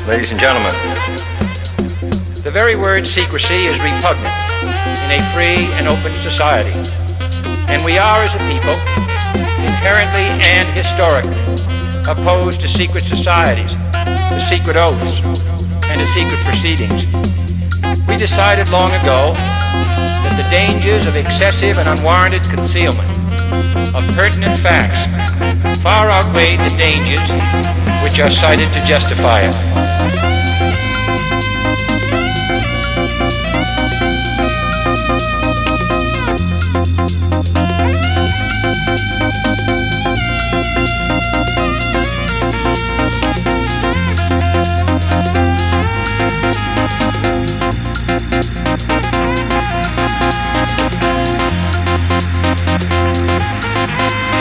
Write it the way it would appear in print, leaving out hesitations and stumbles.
Ladies and gentlemen, the very word secrecy is repugnant in a free and open society, and we are, as a people, inherently and historically opposed to secret societies, to secret oaths, and to secret proceedings. We decided long ago that the dangers of excessive and unwarranted concealment of pertinent facts far outweighed the dangers which are cited to justify it.